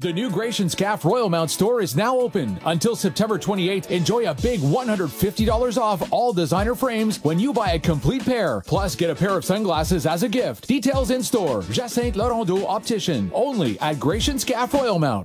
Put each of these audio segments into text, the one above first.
The new Gracious Calf Royal Mount store is now open. Until September 28th, enjoy a big $150 off all designer frames when you buy a complete pair. Plus, get a pair of sunglasses as a gift. Details in store. Jacinthe Laurando Optician. Only at Gracious Calf Royal Mount.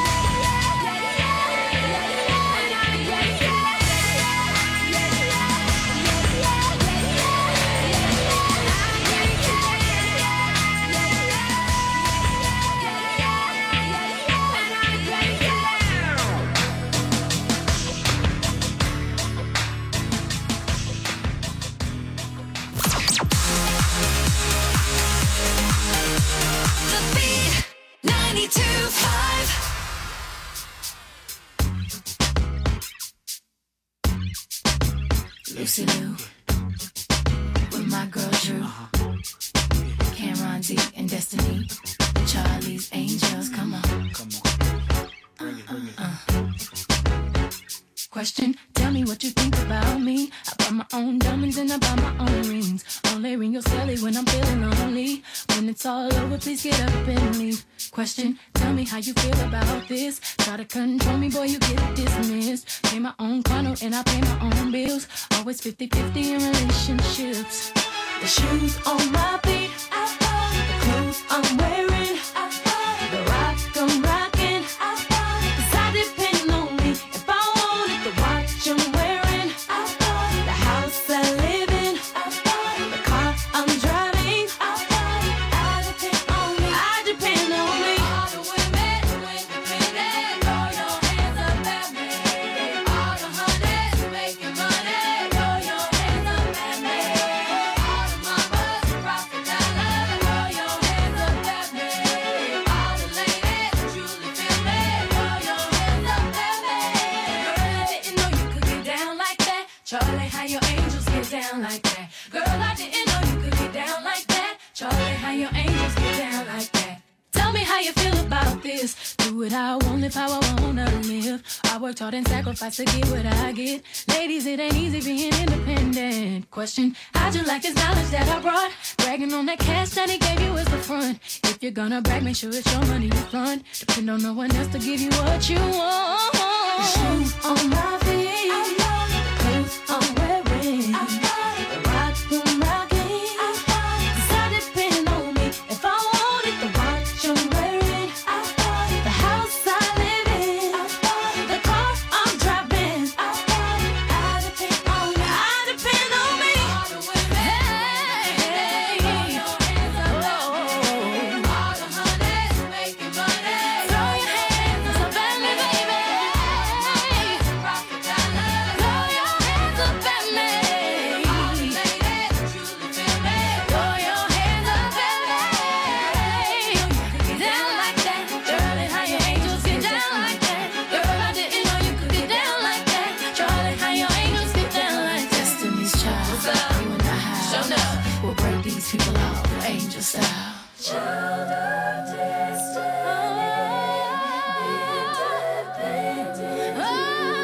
Lucy Liu with my girl Drew, Cameron D and Destiny, Charlie's Angels. Come on. Bring it. Question, tell me what you think about me. I buy my own diamonds and I buy my own rings. Only ring your celly when I'm feeling lonely. When it's all over, please get up and leave. Question, tell me how you feel about this. Try to control me, boy, you get dismissed. Pay my own condo and I pay my own bills. Always 50-50 in relationships. The shoes on my feet, the clothes I'm wearing, the rock I'm rocking, 'cause I depend on me. If I wanted the watch I'm wearing, the house I live in, the car I'm driving, I depend on me. I depend on me. All the women who independent, throw your hands up at me. All the honeys who making money, throw your hands up at me. All the mamas who rockin' dollar, throw your hands up at me. All the ladies who truly feel me, throw your hands up at me. Girl, I didn't know you could get down like that. Charlie, how your angels get down like that. Girl, I didn't know you could get down like that. Charlie, how your angels get down like that. Tell me how you feel about this. Do what I want, live how I wanna live. I worked hard and sacrificed to get what I get. Ladies, it ain't easy being independent. Question, how'd you like this knowledge that I brought? Bragging on that cash that he gave you is the front. If you're gonna brag, make sure it's your money you front. Depend on no one else to give you what you want. The shoes on my feet, the clothes I'm wearing, the rock I'm rocking, 'cause I depend on me. If I wanted the watch I'm wearing, the house I live in, the car I'm driving, I depend on me. I depend on me. All the women, hey, throw your hands up at me. All the honeys who making money, throw your hands up at me, baby. Rock the dollar, throw your hands up at me. All the ladies who truly feel me, throw your hands up at me. Get down like that, Charlie, how your angels get down like that. Girl, I didn't know you could get down like that. Charlie, how your angels get down like that. Destiny's Child, you and I have, we'll break these people off, angel style. Child of destiny, independent, no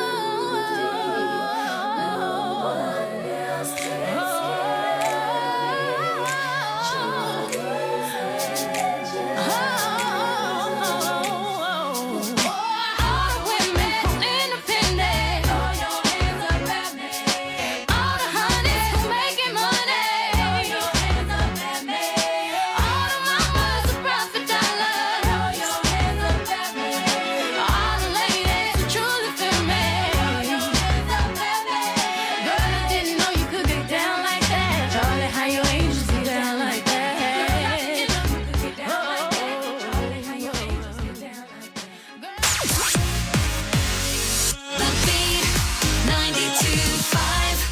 one else can all the women who independent, throw your hands up at me. All the honeys who making money, throw your hands up at me. All the mamas who profit dollar, throw your hands up at me. All the ladies who truly feel me, throw your hands up at me. Girl, I didn't know you could get down like that. Charlie, how your angels get down like that. Girl, I didn't know you could get down like that. Charlie, how your angels get down like that. The Beat 92.5.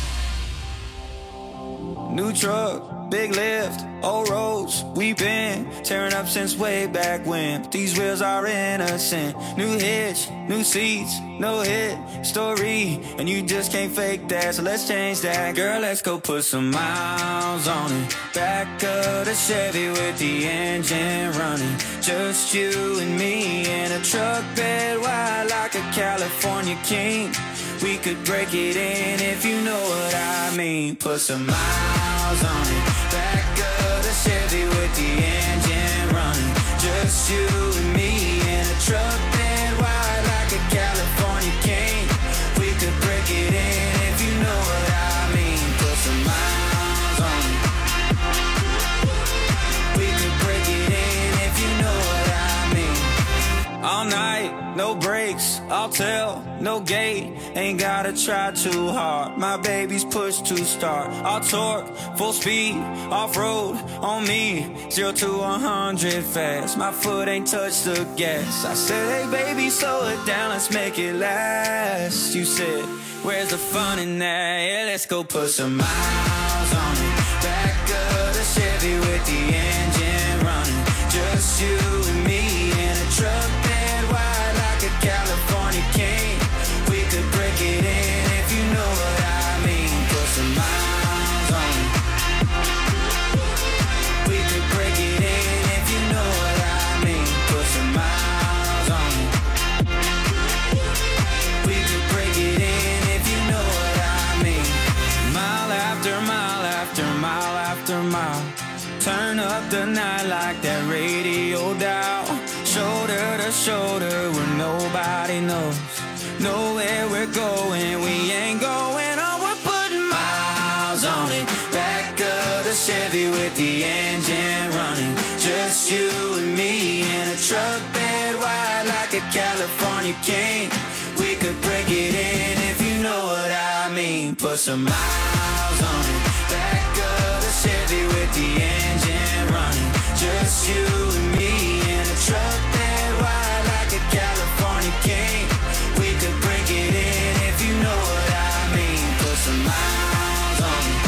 New truck, big lift, old roads. We've been tearing up since way back when. These wheels are innocent. New hitch, new seats, no hit story. And you just can't fake that, so let's change that. Girl, let's go put some miles on it. Back of the Chevy with the engine running. Just you and me in a truck bed wide like a California king. We could break it in if you know what I mean. Put some miles on it. Back of the Chevy with the engine running. Just you and me in a truck all night, no breaks, I'll tell, no gate. Ain't gotta try too hard, my baby's push to start. I'll torque, full speed, off-road, on me, 0 to 100 fast. My foot ain't touched the gas. I said, hey baby, slow it down, let's make it last. You said, where's the fun in that? Yeah, let's go put some miles on it. Back of the Chevy with the engine running. Just you and me in a truck bed wide like a California king. We could break it in if you know what I mean. Put some miles on it. We could break it in if you know what I mean. Put some miles on it. We could break it in if you know what I mean. Mile after mile after mile after mile. Turn up the night like that radio dial. Shoulder to shoulder where nobody knows. Know where we're going, we ain't going on. We're putting miles on it. Back of the Chevy with the engine running. Just you and me in a truck bed wide like a California king. We could break it in if you know what I mean. Put some miles on it. Back of the Chevy with the engine running. Just you and me in a truck bed wide like a California king. We could break it in if you know what I mean. Put some miles on it.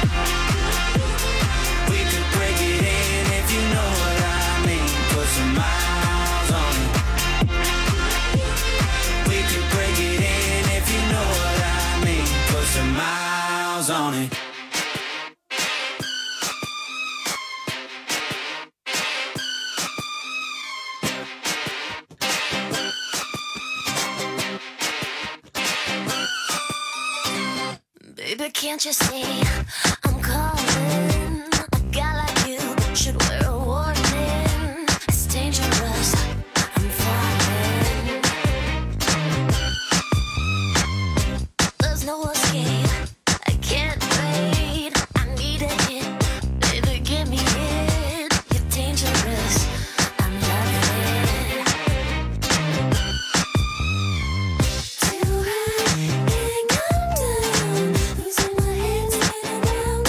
We could break it in if you know what I mean. Put some miles on it. We could break it in if you know what I mean. Put some miles on it. Baby, can't you see I'm calling? A guy like you should wear a warning. It's dangerous, I'm falling. There's no escape, I can't wait. I need a hit, baby, give me it. You're dangerous, I'm loving it. Too high, can't come down. Losing my head, spinning round.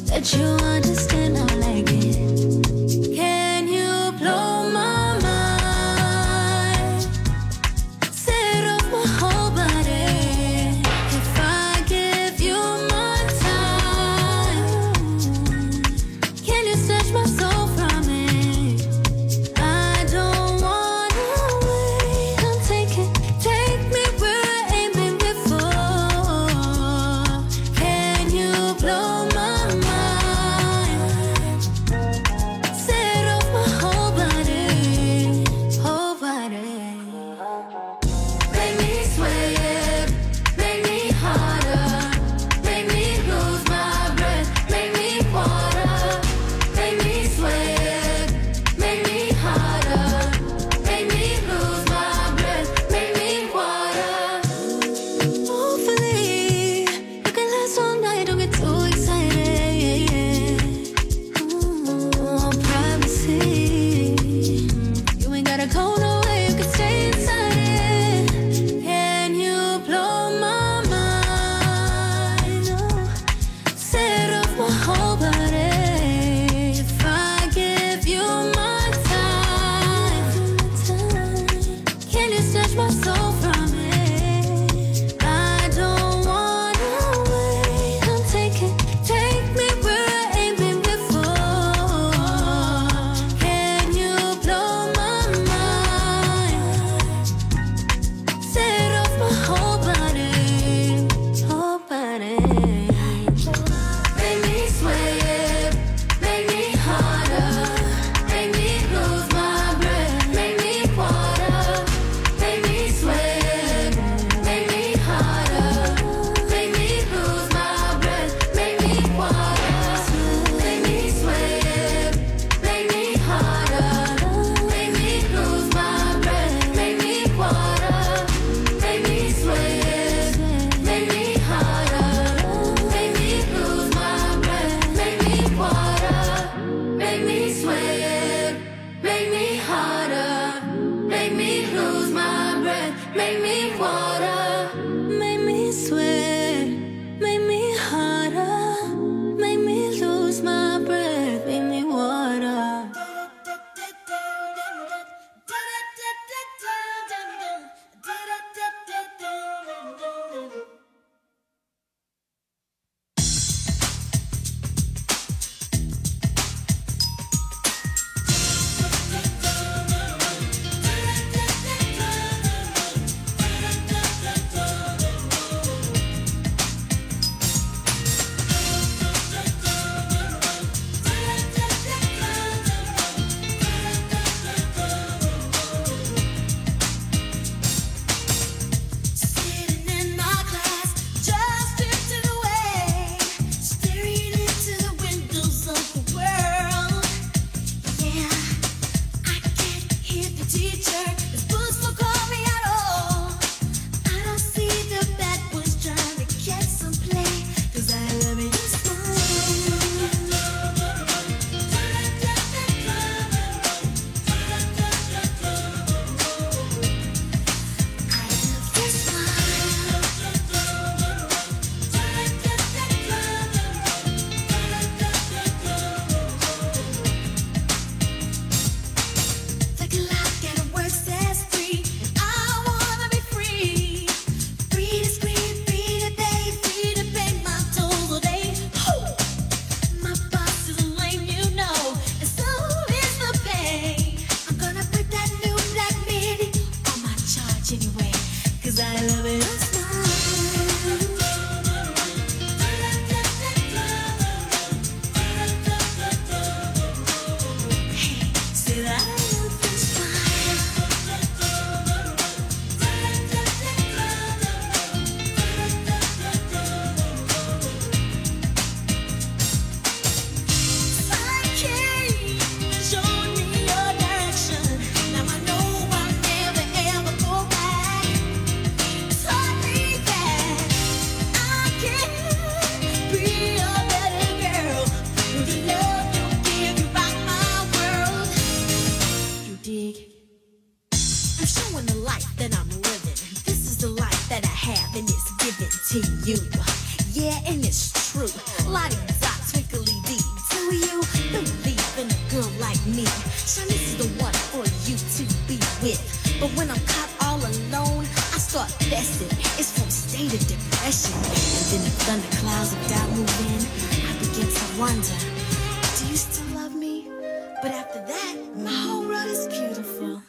that you understand I like it. Can you blow my mind? Set off my whole body. If I give you my time, can you snatch my soul from me? I don't wanna wait. Come take me where I ain't been before. Can you blow my mind? me. Shanice is the one for you to be with. But when I'm caught all alone, I start fessing. It's from state of depression. And then the thunderclouds of doubt move in. I begin to wonder, do you still love me? But after that, my whole world is beautiful.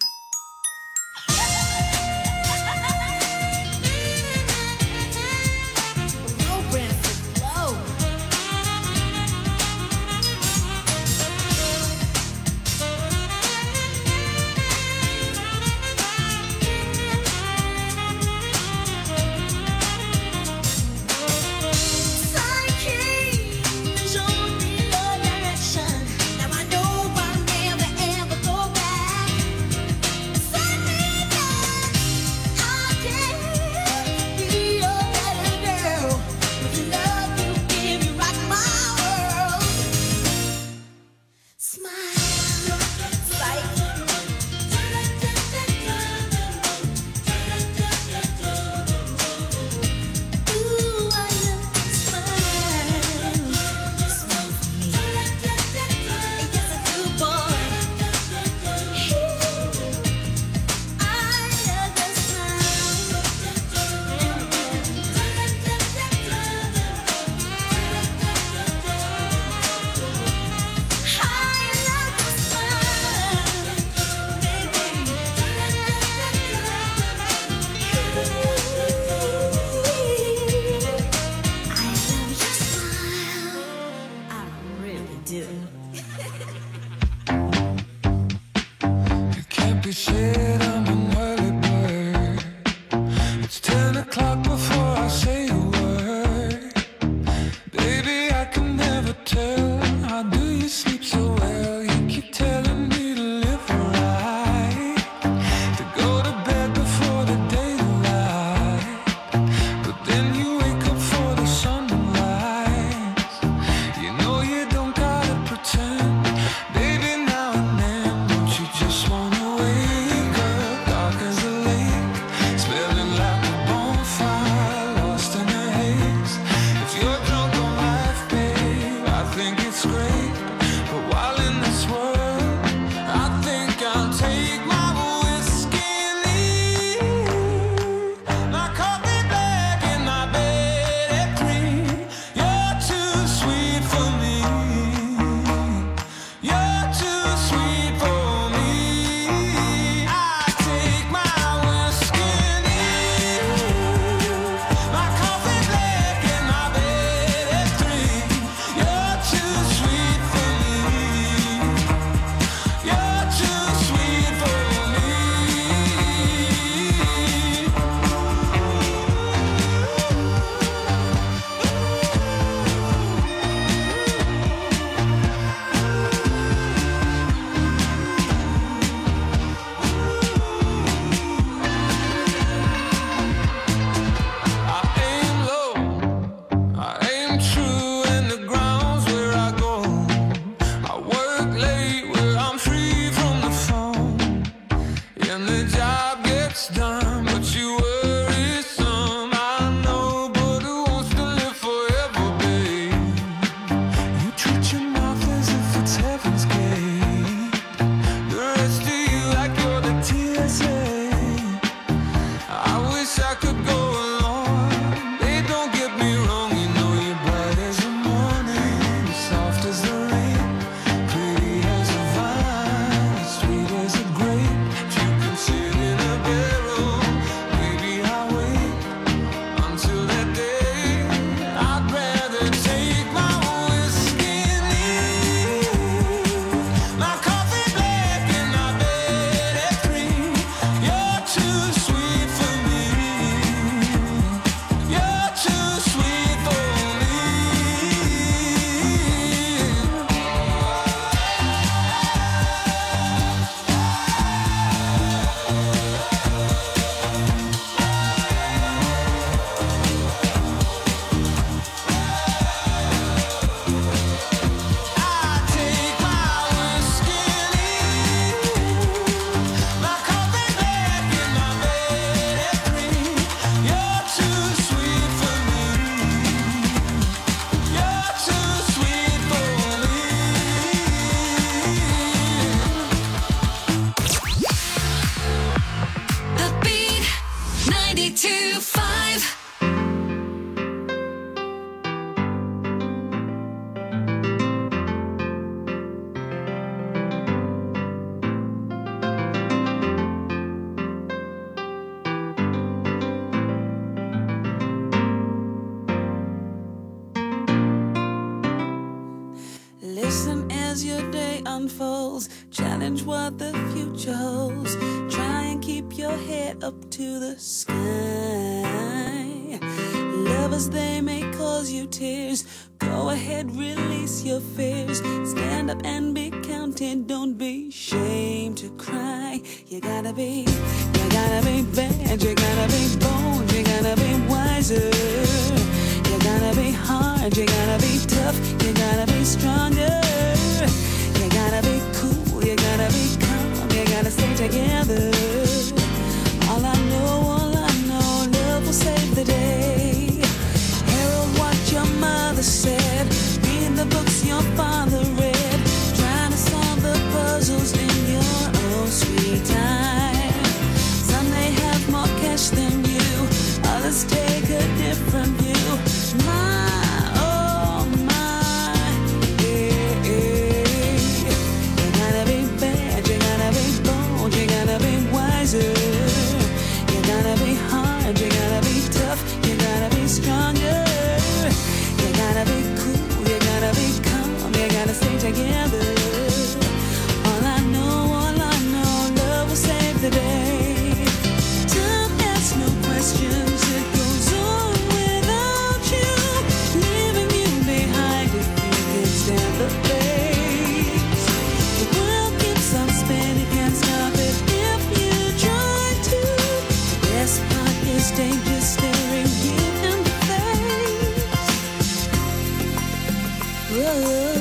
Sweet Listen as your day unfolds. Challenge what the future holds. Try and keep your head up to the sky. Lovers, they may cause you tears. Go ahead, release your fears. Stand up and be counted. Don't be ashamed to cry. You gotta be bad. You gotta be bold. You gotta be wiser. You gotta be hard. You gotta be tough. You gotta be stronger. You gotta be cool. You gotta be calm. You gotta stay together. All I know, love will save the day. Herald what your mother said. Read the books your father read. Trying to solve the puzzles in your own sweet time. Some may have more cash than you. Others take a different view. You gotta be hard, you gotta be tough, you gotta be stronger. You gotta be cool, you gotta be calm, you gotta stay together. All I know, love will save the day. Time asks no questions, it goes on without you, leaving you behind if you can stand the pace. The world keeps on spinning, can't stop it. Danger staring you in the face. Whoa.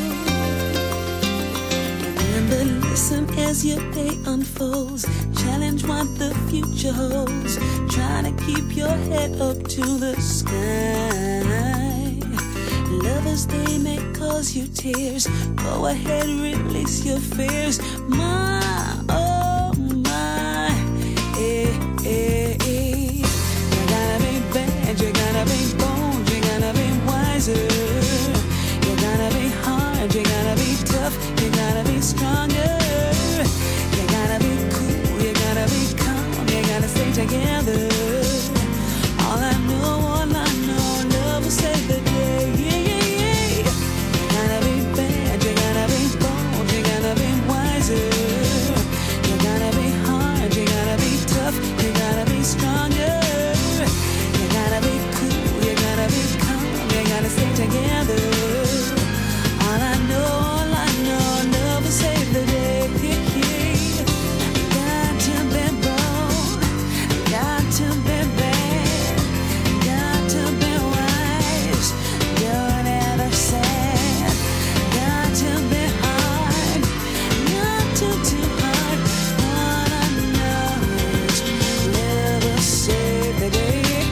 Remember, listen as your day unfolds. Challenge what the future holds. Try to keep your head up to the sky. Lovers, they may cause you tears. Go ahead, release your fears. My, oh my, You gotta be bold, you gotta be wiser. You gotta be hard, you gotta be tough, you gotta be stronger. You gotta be cool, you gotta be calm, you gotta stay together. All I know, love will save the day. You gotta be bad, you gotta be bold, you gotta be wiser. You gotta be hard, you gotta be tough, you gotta be stronger. You gotta be cool, you gotta be calm, you gotta stay together. All I know, love will save the day. Got to be bold, got to be bad, got to be wise, don't ever sad. Got to be hard, not too hard. All I know is love will save the day.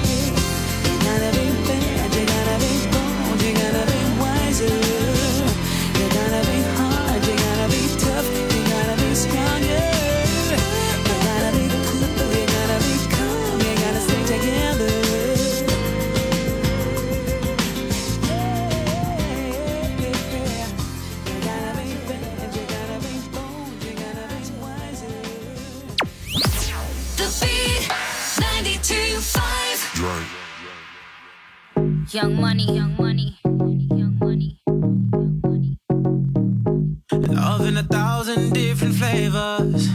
Young money, young money, young money, young money. Love in 1,000 different flavors.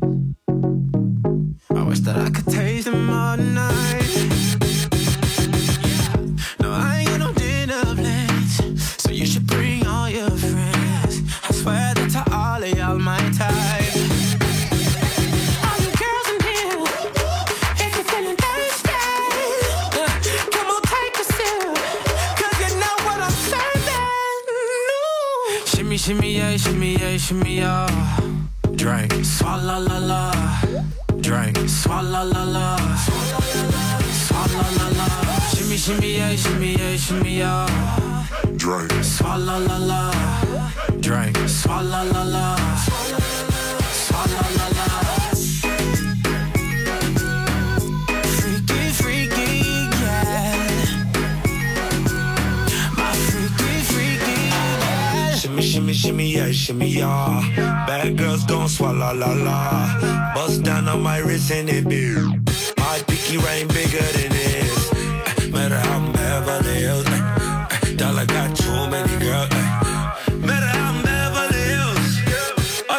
I wish that I could taste them all night. No, I ain't got no dinner plans, so you should bring all your friends. I swear that to all of y'all my type. Shimmy, yeah, shimmy, yeah, shimmy, yeah. Drink, swalla la la. Drink, swalla la la. Swalla la la. Shimmy, shimmy, yeah, shimmy, yeah, shimmy, yeah. Drink, swalla la la. Drink, swalla la la. Swalla la la. Freaky, freaky, yeah. My freaky, freaky, yeah. Shimmy, shimmy, yeah, shimmy, yeah. Bad girls gon' swallow la la. Bust down on my wrist and it be. My pinky ring bigger than this. Matter how I'm Beverly Hills. Dollar got too many girls. Matter how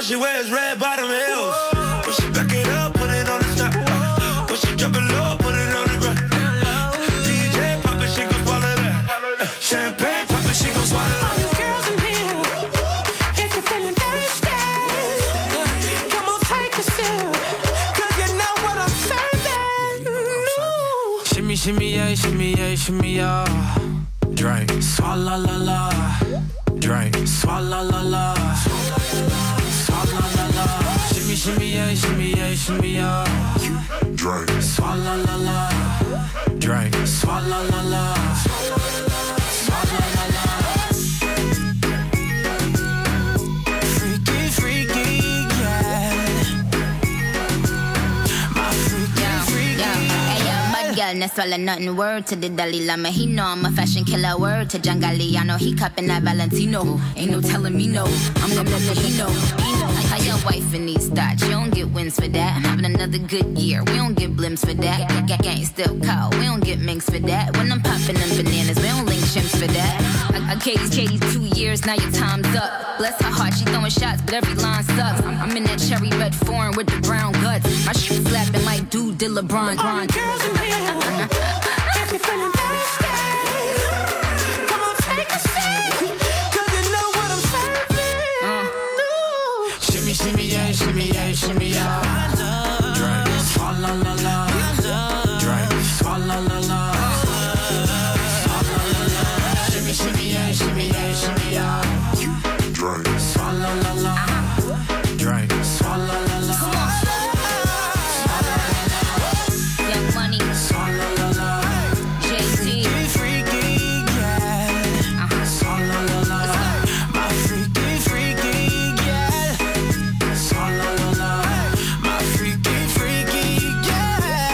she wears red bottom heels. When she back it up, put it on the top. When she drop it low, put it on the ground. DJ pop it, she gon' swallow that. Champagne pop it, she gon' swallow that. All you girls in here, if you're feeling thirsty, come on, take a sip, 'cause you know what I'm serving. Shimmy, shimmy, yeah, shimmy, yeah, shimmy, yeah. Drink, swalla la la. Drink, swalla la la. Swalla la la. Shimmy, shimmy, yeah, shimmy, yeah, shimmy, yeah. Drink, swalla la la. Drink, swalla la la. Swalla la la. Freaky, freaky, yeah. My freaky, freaky. Hey, yo, bad girl, no swallow nothing. Word to the Dalai Lama, he know I'm a fashion killer. Word to John Galliano, he cupping that Valentino. Ain't no telling me no, I'm the one he know. I your wife in these thoughts, you don't get wins for that. I'm having another good year, we don't get blimps for that. Gang still call, we don't get minks for that. When I'm popping them bananas, we don't link chimps for that. I Katie's 2 years, now your time's up. Bless her heart, she throwing shots, but every line sucks. I'm in that cherry red foreign with the brown guts. My shoe slapping like dude did LeBron. All you girls in here, if you're feeling thirsty, come on, take a sip, 'cause you know what I'm serving. Shimmy, shimmy, yeah, shimmy, yeah, shimmy, yeah. Drink, swalla la la. Drink, swalla la la. Swalla la la. Shimmy, shimmy, yeah, shimmy, yeah, shimmy, yeah. Drink, swalla la la. Drink, swalla la la. Young Money, Swalla la la. Jay-Z. Freaky, yeah. Swalla la la. My freaky, freaky, yeah. Swalla la la. My freaky, freaky, yeah.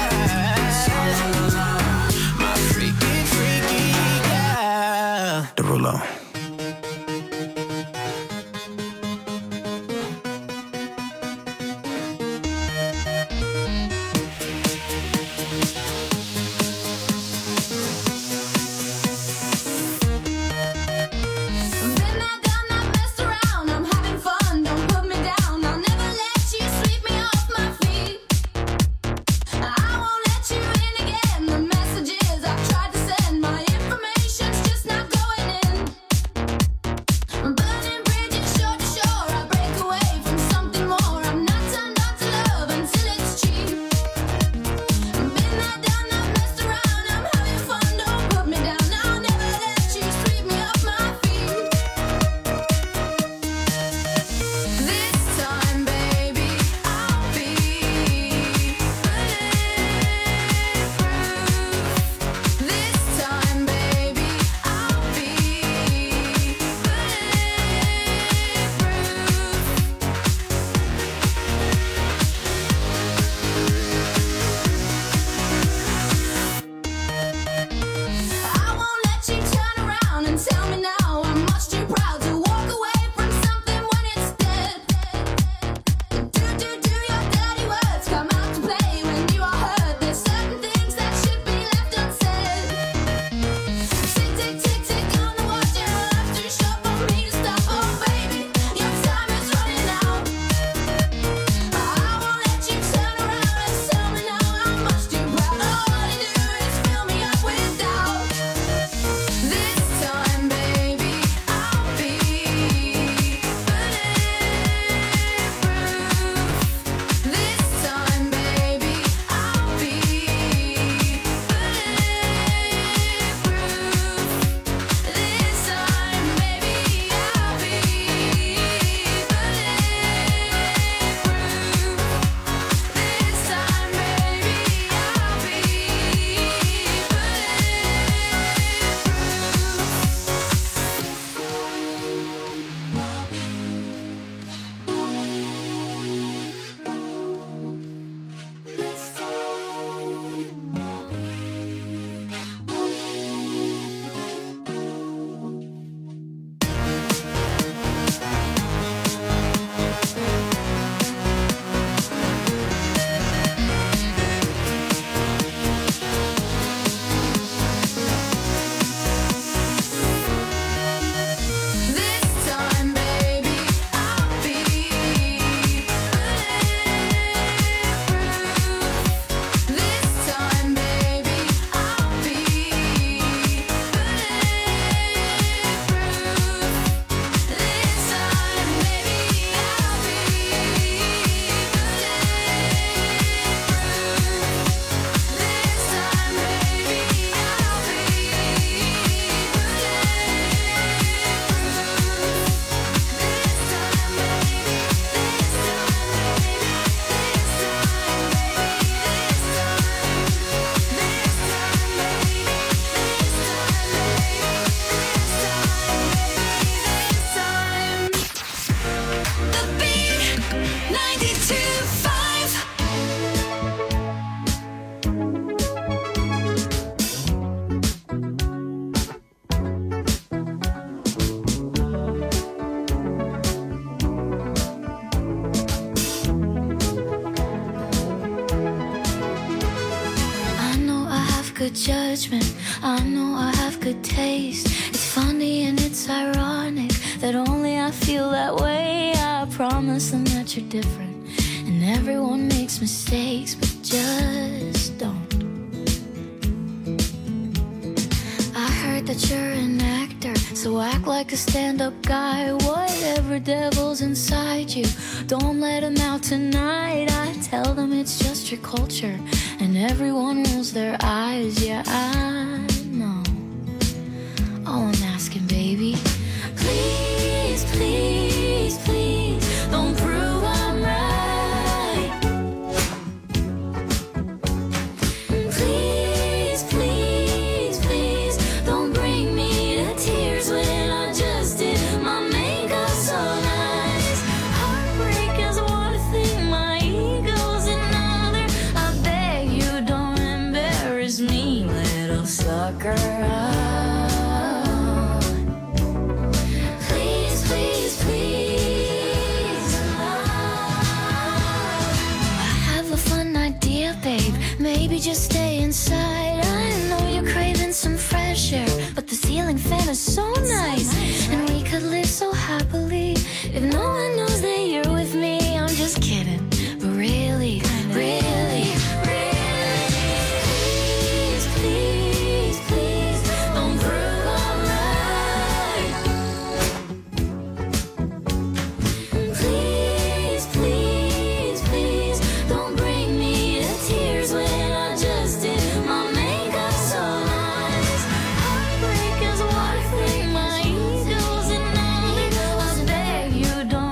good judgment. I know I have good taste. It's funny and it's ironic that only I feel that way. I promise them that you're different, and everyone makes mistakes, but just don't. I heard that you're an actor, so act like a stand-up guy. Whatever devil's inside you, don't let him out tonight. I tell them it's just your culture, and everyone rolls their eyes. Yeah, I know. All I'm asking, baby, please, please, please, don't prove I'm right. Please, please, please, don't bring me to tears when I just did my makeup so nice. Heartbreak is one thing, my ego's another. I beg you don't embarrass me, little sucker. Please, please, please. I have a fun idea, babe. Maybe just stay inside. I know you're craving some fresh air, but the ceiling fan is so nice, and we could live so happily if no one knows that you're with me. I'm just kidding, but really, really, really. Please, please, please, don't prove I'm right. Please, please, please, don't bring me to tears when I just did my makeup so nice. Heartbreak is one thing, my ego's another. I beg you don't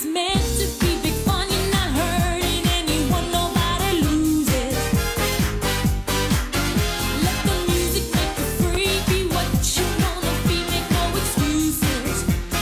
is meant to be big fun. You're not hurting anyone, nobody loses. Let the music make you free. Be what you wanna be, make no excuses.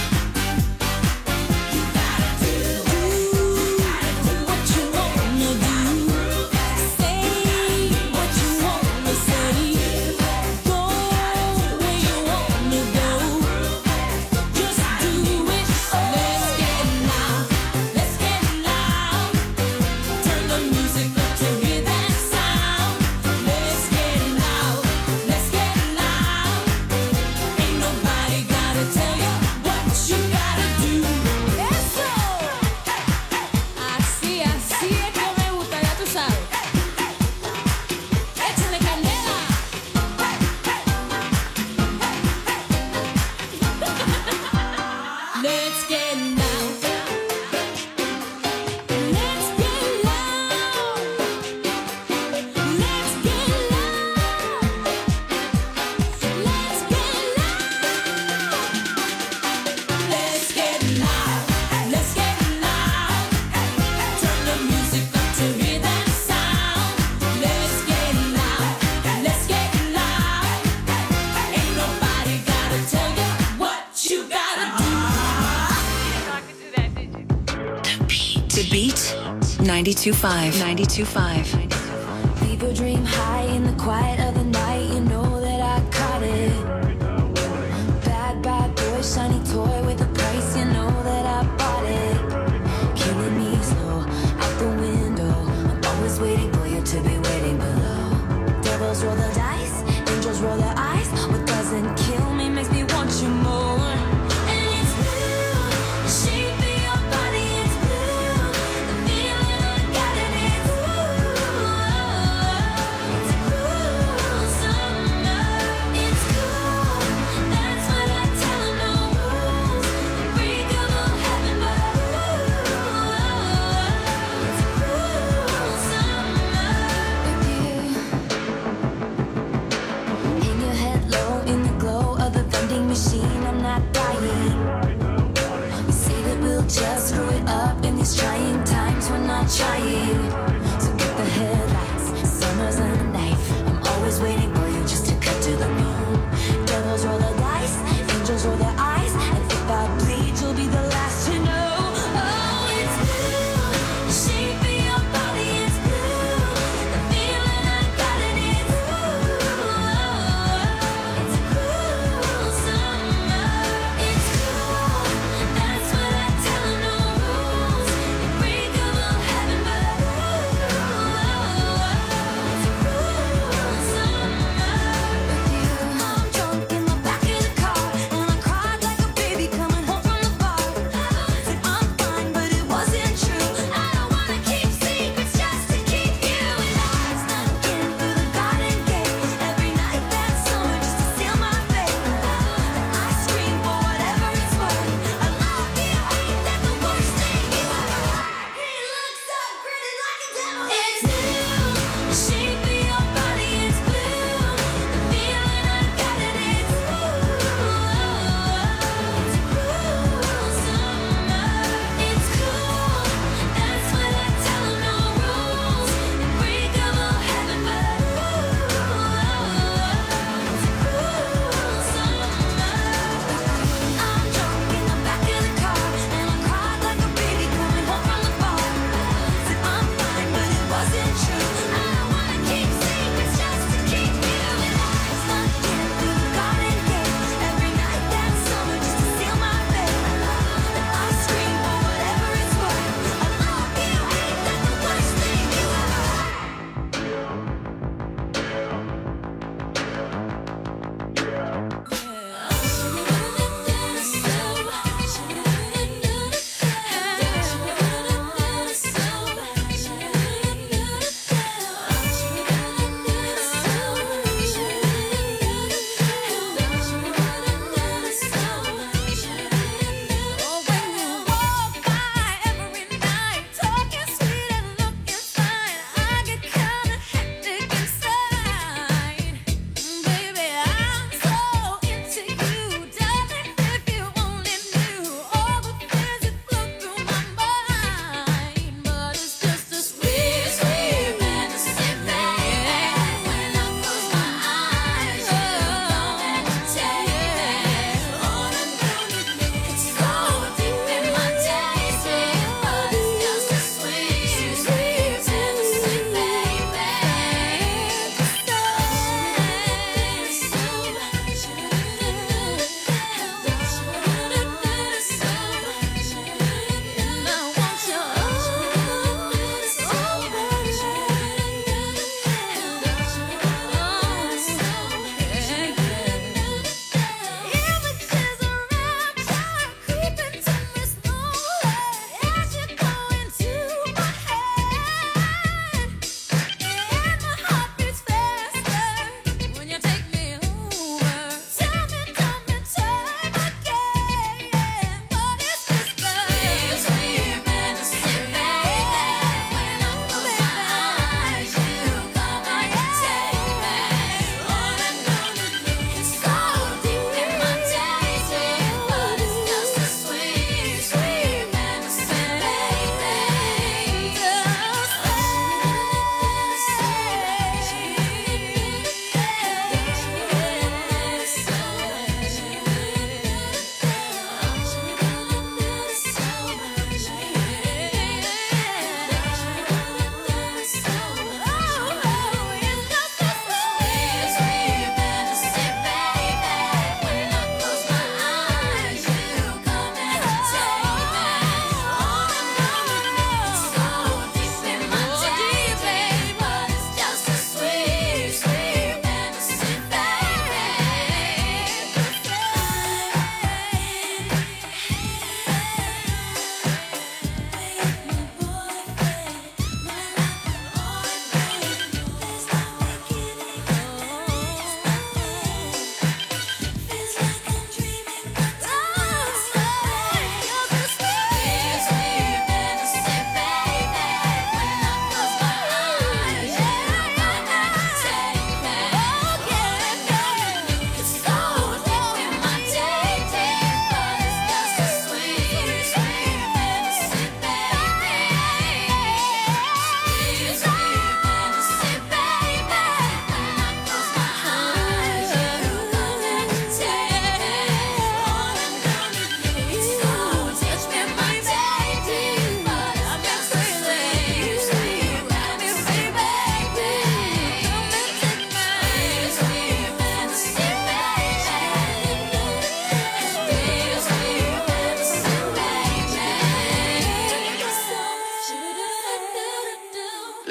You gotta do what you wanna do. Say what you wanna say. Go where you wanna go. Just do it. Let's get loud. Let's get loud. Turn the music up to hear that sound. Let's get loud. Let's get loud. Ain't nobody gotta tell you what you gotta do. Eso. Así es que me gusta, ya tú sabes. Échale candela. Let's get loud. Let's get loud. Let's get loud. Let's get loud. Let's get loud. Let's get loud. Turn the music up to hear that sound. Let's get loud. Let's get loud. Ain't nobody gotta tell you what you gotta do. The Beat 92.5. 92.5. Leave your dream high in the quiet of the night. You know that I caught it. Bad, bad boy, shiny toy with a price. You know that I bought it. Killing me slow, out the window. I'm always waiting for you to be waiting below. Devils roll the dice, angels roll their eyes. What doesn't kill me makes me want you more. And it's blue, the shape of your body is blue. The feeling I got it is it's cool summer. It's cool, that's what I tell 'em. No rules, unbreakable heaven, but it's cool summer with you. In your head low, in the glow of the vending machine, I'm not dying. We say that we'll just screw it up in these trying times. We're not trying. So get the headlights. Summer's a knife. I'm always waiting for you just to cut to the bone. Devils roll the dice, angels roll their eyes, and if I bleed, you'll be the last to know. Oh, it's blue. The shape of your body is blue. The feeling I got it is it's cool summer. It's cool. That's what I tell 'em. No rules, unbreakable heaven, but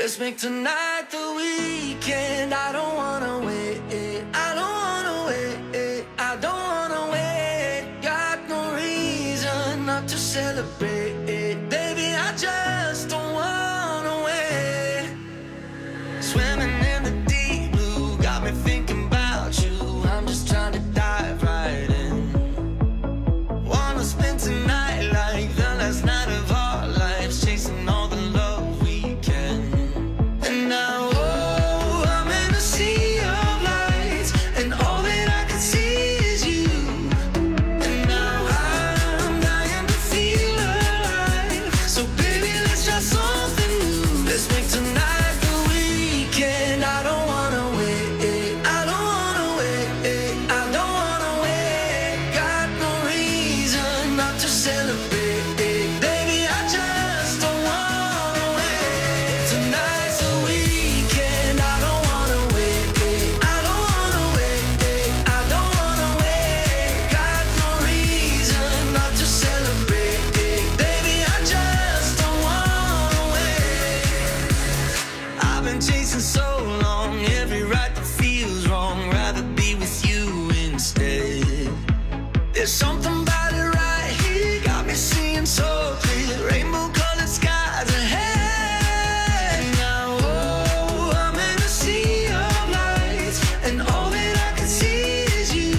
Let's make tonight the weekend. I don't wanna wait. I don't wanna wait. I don't wanna wait. Got no reason not to celebrate. Baby, I just don't wanna wait. Swimming in the deep blue got me thinking about you. I'm just trying to dive right in. Wanna spend tonight like the last night of our lives, chasing all the love we can. And now, oh, I'm in a sea of lights, and all that I can see is you. And now I'm dying to feel alive. So baby, let's try something new. Let's make tonight the weekend. I don't wanna wait. I don't wanna wait. I don't wanna wait. Got no reason not to celebrate. Baby, I just don't wanna wait. Tonight's the weekend. I don't wanna wait. I don't wanna wait. I don't wanna wait. Got no reason not to celebrate. Baby, I just don't wanna wait. I've been chasing so long, every right that feels wrong. Rather be with you instead. There's something about it right here, got me seeing so clear. Rainbow colored skies ahead. And now, oh, I'm in a sea of lights, and all that I can see is you.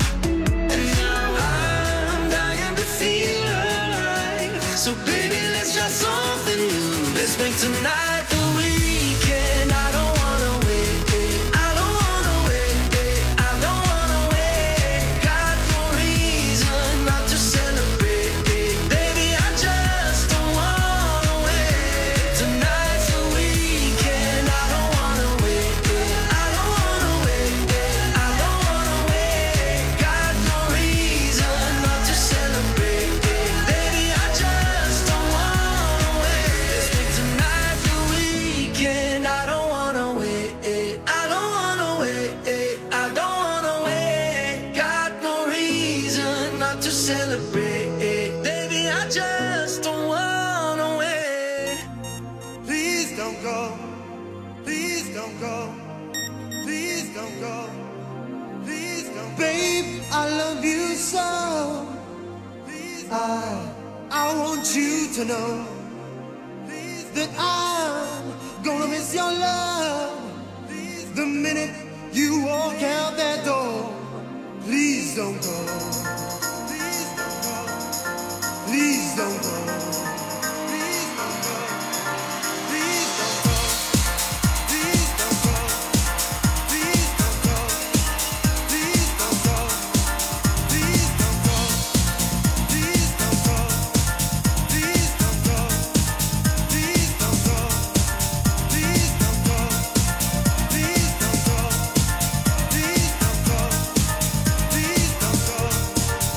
And now I'm dying to feel alive. So baby, let's try something new. Let's make tonight the weekend. I don't wanna wait. I don't wanna wait. I don't wanna wait. Got no reason not to celebrate. Baby, I just don't wanna wait. Tonight's the weekend. I don't wanna wait. I don't wanna wait. I don't wanna wait. Got no reason not to celebrate. Baby, I just don't wanna wait. Let's make tonight the weekend. I don't wanna wait. I don't wanna wait. I don't wanna wait. Got no reason not to celebrate. Baby, I just don't wanna wait. Please don't go. Please don't go. Please don't go. Please don't go. Babe, I love you so. I want you to know that I'm gonna miss your love the minute you walk out that door. Please don't go. Please don't go. Please don't go. Please don't go. Please don't go. Please don't go. Please don't go. Please don't go. Please don't go. Please don't go. Please don't go. Please don't go. Please don't go. Please don't go. Please don't go. Please don't go.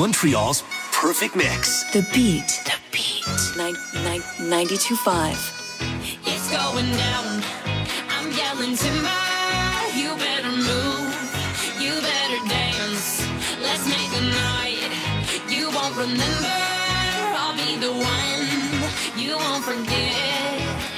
Montreal's perfect mix. The Beat. The Beat. 92.5. It's going down. I'm yelling timber. You better move. You better dance. Let's make a night you won't remember. I'll be the one you won't forget.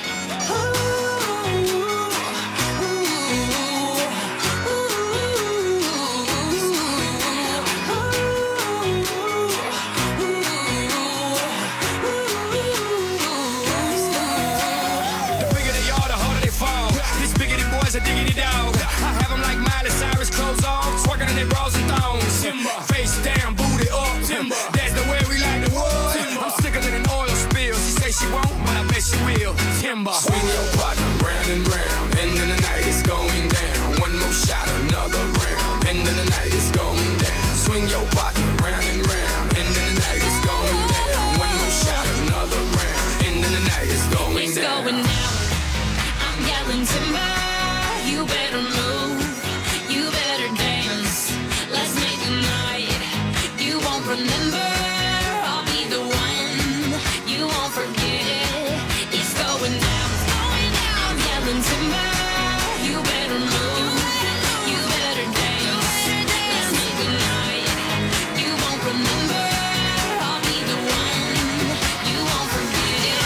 A diggity dog. I have them like Miley Cyrus, clothes off, twerking in their bras and thongs. Timber. Face down, booty up. Timber. That's the way we like the wood. Timber. I'm sicker than an oil spill. She say she won't, but I bet she will. Timber. Swing your partner round and round, and then the night is going down. One more shot, another round, and then the night is going down. Swing your partner round and round, and then the night is going down. One more shot, another round, and then the night is going down. It's going down. I'm yelling timber. You better move, you better dance. Let's make a night you won't remember. I'll be the one you won't forget. It's going down, I'm yelling timber. You better move, you better dance. Let's make a night you won't remember. I'll be the one you won't forget.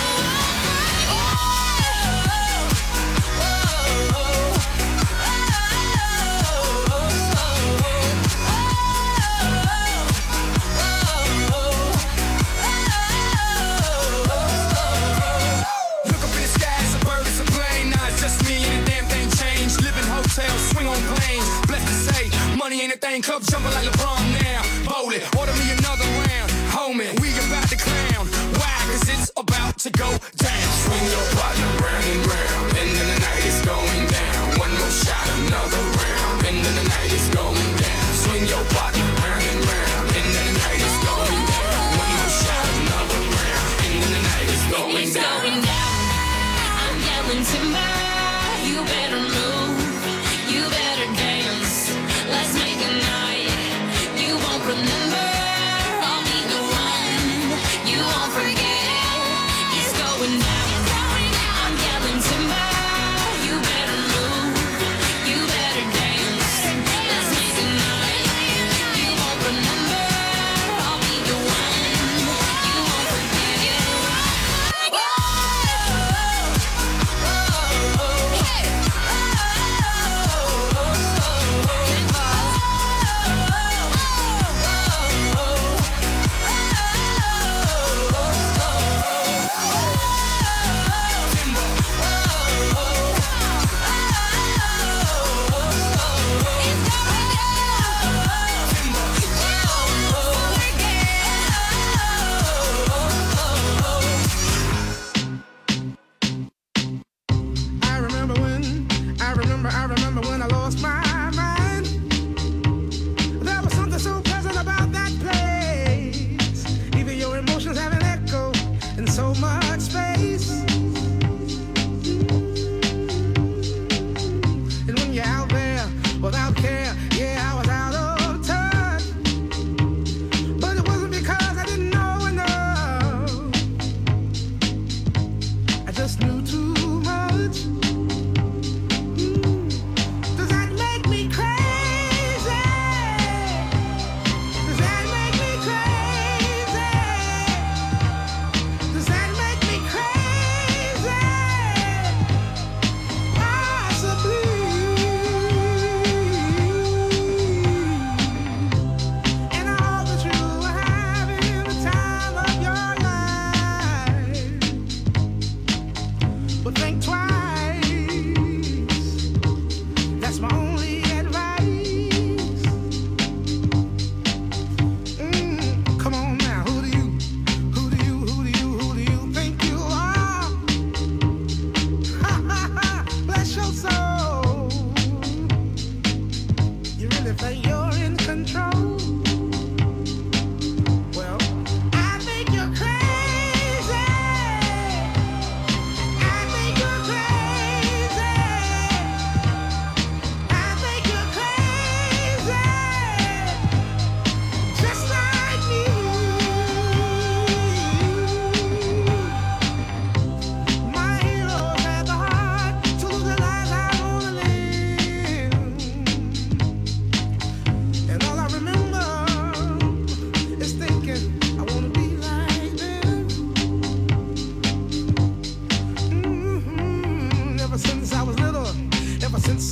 Swing on planes, blessed to say, money ain't a thing. Club jumping like LeBron now. Bowling, order me another round. Homie, we about to clown. Why? Cause it's about to go down. Swing your partner round and round, and then the night is going down. One more shot, another round, and then the night is going down. Swing your partner round and round, and then the night is going down. One more shot, another round, and then the night is going down. It's going down. I'm yelling timber. You better move. You better dance. Let's make a night you won't remember. I'll be the one you won't forget. It's going down. I'm yelling timber. You better move. You better dance. Let's make a night you won't remember. I'll be the one you won't forget. I remember when I lost my mind. There was something so pleasant about that place. Even your emotions have an echo in so much space. And when you're out there without care, yeah, I was out of touch. But it wasn't because I didn't know enough. I just knew too much. Does that make me crazy? Does that make me crazy? Does that make me crazy? Possibly. And I hope that you are having the time of your life. But think twice. That's my only advice. Come on now, who do you think you are? Bless your soul. You really think you're in control? Well, I think you're crazy. I think you're crazy.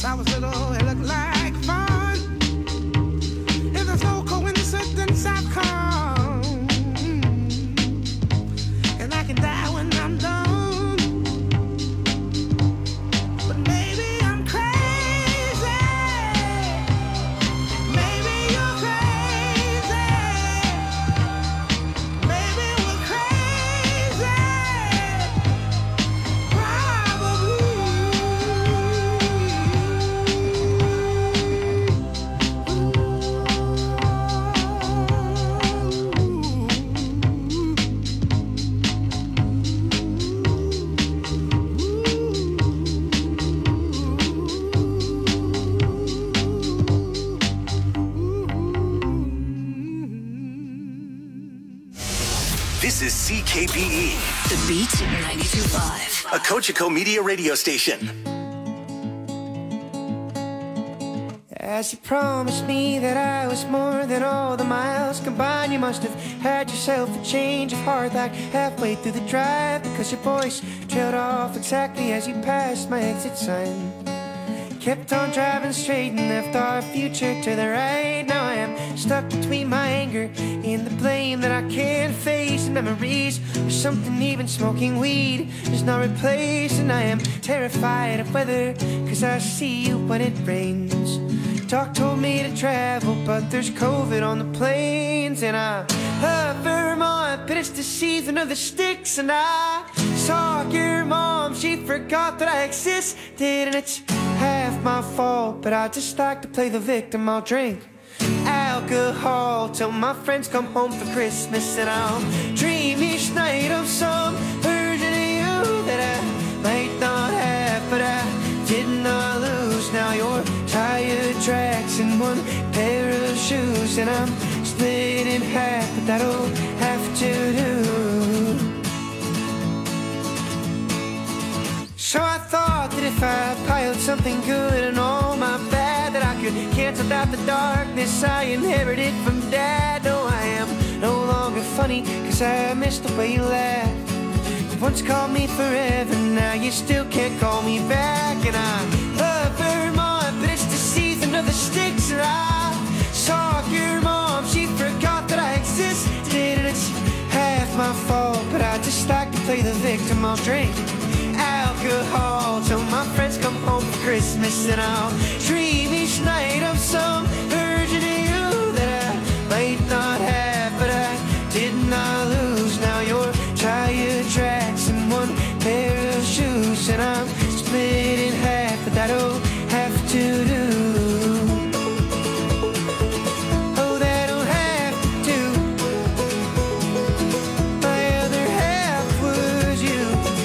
I was little, it looked like fun. If there's no coincidence, I've come. And I can die when I'm done. But maybe I'm crazy. Maybe you're crazy. Maybe we're crazy. This is CKPE, The Beat 92.5. a Cogeco Media radio station. As you promised me that I was more than all the miles combined, you must have had yourself a change of heart like halfway through the drive, because your voice trailed off exactly as you passed my exit sign. Kept on driving straight and left our future to the right. Now I am stuck between my anger and the blame that I can't face, and memories or something even smoking weed does not replace. And I am terrified of weather, cause I see you when it rains. Doc told me to travel, but there's COVID on the planes. And I love Vermont, but it's the season of the sticks. And I saw your mom, she forgot that I existed. And it's half my fault, but I just like to play the victim. I'll drink alcohol till my friends come home for Christmas. And I'll dream each night of some version of you that I might not have, but I did not lose. Now you're tire tracks and one pair of shoes, and I'm split in half, but that'll have to do. So I thought that if I piled something good and all my bad, that I could cancel out the darkness I inherited from Dad. No, I am no longer funny, cause I missed the way you laughed. You once called me forever, now you still can't call me back. And I love Vermont, but it's the season of the sticks. And I saw your mom, she forgot that I existed. And it's half my fault, but I just like to play the victim. I'll drink alcohol till my friends come home for Christmas. And I'll dream each night of some version of you that I might not have, but I did not lose. Now you're tire tracks and one pair of shoes, and I'm split in half, but that'll have to do. Oh, that'll have to do. My other half was you.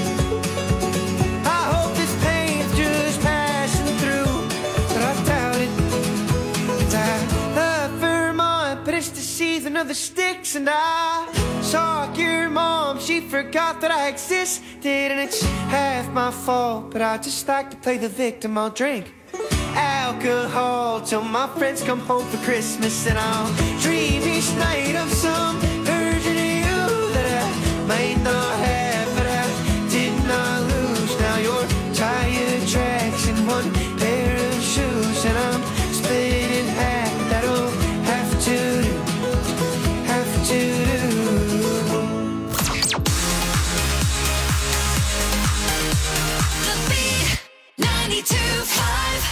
I hope this pain's just passing through, but I doubt it. 'Cause I love Vermont, but it's the season of the sticks. And I saw your mom, she forgot that I existed. And it's half my fault, but I just like to play the victim. I'll drink alcohol till my friends come home for Christmas. And I'll dream each night of some version of you that I might not have, but I did not lose. Now you're tire tracks and one pair of shoes, and I'm split in half. That'll have to do, have to do. The Beat 92.5.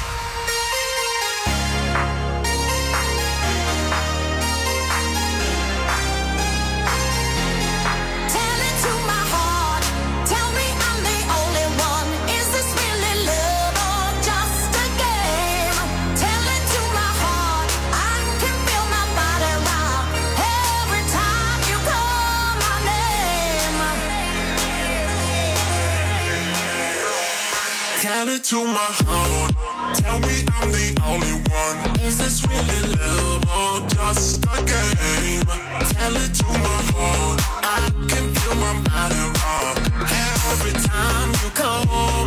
Tell it to my heart. Tell me I'm the only one. Is this really love or just a game? Tell it to my heart. I can feel my body rock every time you call my name. Tell it to my heart. Tell me I'm the only one. Is this really love or just a game? Tell it to my heart. I can feel my body rock every time you call